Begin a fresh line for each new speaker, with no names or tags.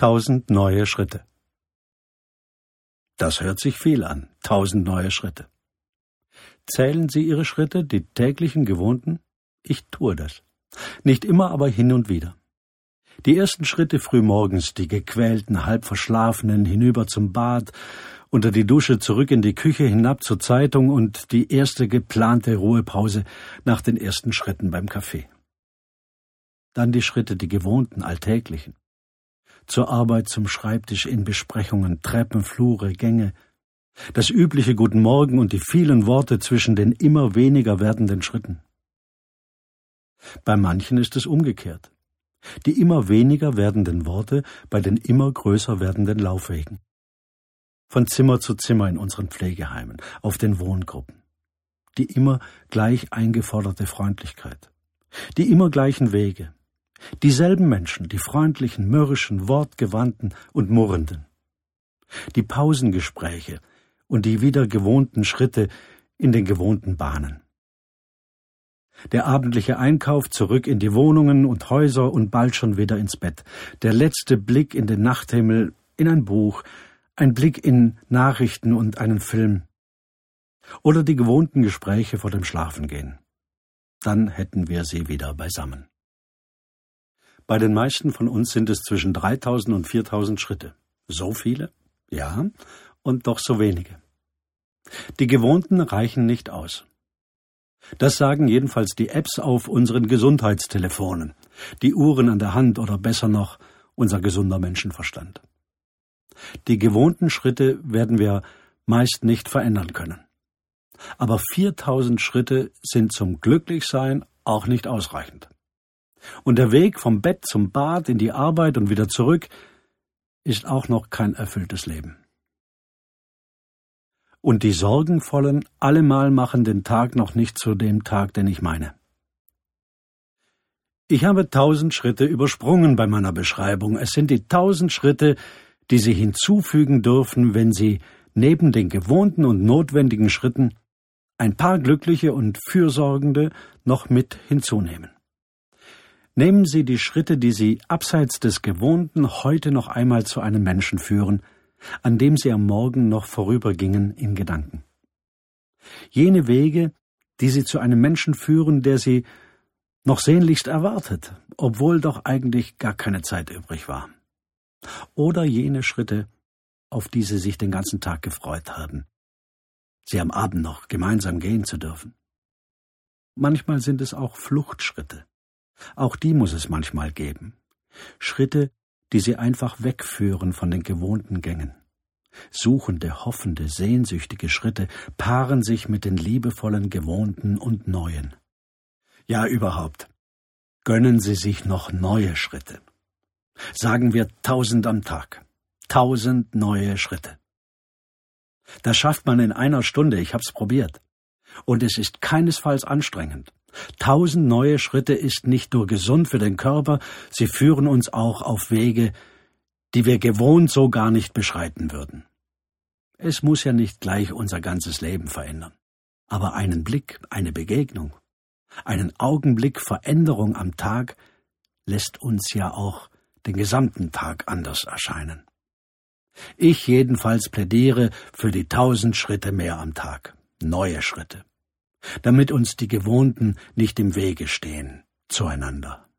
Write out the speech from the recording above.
1000 neue Schritte. Das hört sich viel an, 1000 neue Schritte. Zählen Sie Ihre Schritte, die täglichen gewohnten? Ich tue das. Nicht immer, aber hin und wieder. Die ersten Schritte frühmorgens, die gequälten, halb verschlafenen, hinüber zum Bad, unter die Dusche, zurück in die Küche, hinab zur Zeitung und die erste geplante Ruhepause nach den ersten Schritten beim Kaffee. Dann die Schritte, die gewohnten, alltäglichen. Zur Arbeit, zum Schreibtisch, in Besprechungen, Treppen, Flure, Gänge. Das übliche Guten Morgen und die vielen Worte zwischen den immer weniger werdenden Schritten. Bei manchen ist es umgekehrt. Die immer weniger werdenden Worte bei den immer größer werdenden Laufwegen. Von Zimmer zu Zimmer in unseren Pflegeheimen, auf den Wohngruppen. Die immer gleich eingeforderte Freundlichkeit. Die immer gleichen Wege. Dieselben Menschen, die freundlichen, mürrischen, wortgewandten und murrenden. Die Pausengespräche und die wieder gewohnten Schritte in den gewohnten Bahnen. Der abendliche Einkauf, zurück in die Wohnungen und Häuser und bald schon wieder ins Bett. Der letzte Blick in den Nachthimmel, in ein Buch, ein Blick in Nachrichten und einen Film. Oder die gewohnten Gespräche vor dem Schlafengehen. Dann hätten wir sie wieder beisammen. Bei den meisten von uns sind es zwischen 3000 und 4000 Schritte. So viele? Ja, und doch so wenige. Die gewohnten reichen nicht aus. Das sagen jedenfalls die Apps auf unseren Gesundheitstelefonen, die Uhren an der Hand oder besser noch unser gesunder Menschenverstand. Die gewohnten Schritte werden wir meist nicht verändern können. Aber 4000 Schritte sind zum Glücklichsein auch nicht ausreichend. Und der Weg vom Bett zum Bad, in die Arbeit und wieder zurück, ist auch noch kein erfülltes Leben. Und die Sorgenvollen allemal machen den Tag noch nicht zu dem Tag, den ich meine. Ich habe 1000 Schritte übersprungen bei meiner Beschreibung. Es sind die 1000 Schritte, die Sie hinzufügen dürfen, wenn Sie neben den gewohnten und notwendigen Schritten ein paar glückliche und fürsorgende noch mit hinzunehmen. Nehmen Sie die Schritte, die Sie abseits des Gewohnten heute noch einmal zu einem Menschen führen, an dem Sie am Morgen noch vorübergingen in Gedanken. Jene Wege, die Sie zu einem Menschen führen, der Sie noch sehnlichst erwartet, obwohl doch eigentlich gar keine Zeit übrig war. Oder jene Schritte, auf die Sie sich den ganzen Tag gefreut haben, Sie am Abend noch gemeinsam gehen zu dürfen. Manchmal sind es auch Fluchtschritte. Auch die muss es manchmal geben. Schritte, die Sie einfach wegführen von den gewohnten Gängen. Suchende, hoffende, sehnsüchtige Schritte paaren sich mit den liebevollen, gewohnten und neuen. Ja, überhaupt. Gönnen Sie sich noch neue Schritte. Sagen wir 1000 am Tag. 1000 neue Schritte. Das schafft man in einer Stunde, ich hab's probiert. Und es ist keinesfalls anstrengend. 1000 neue Schritte ist nicht nur gesund für den Körper, sie führen uns auch auf Wege, die wir gewohnt so gar nicht beschreiten würden. Es muss ja nicht gleich unser ganzes Leben verändern. Aber einen Blick, eine Begegnung, einen Augenblick Veränderung am Tag lässt uns ja auch den gesamten Tag anders erscheinen. Ich jedenfalls plädiere für die 1000 Schritte mehr am Tag, neue Schritte, damit uns die gewohnten nicht im Wege stehen zueinander.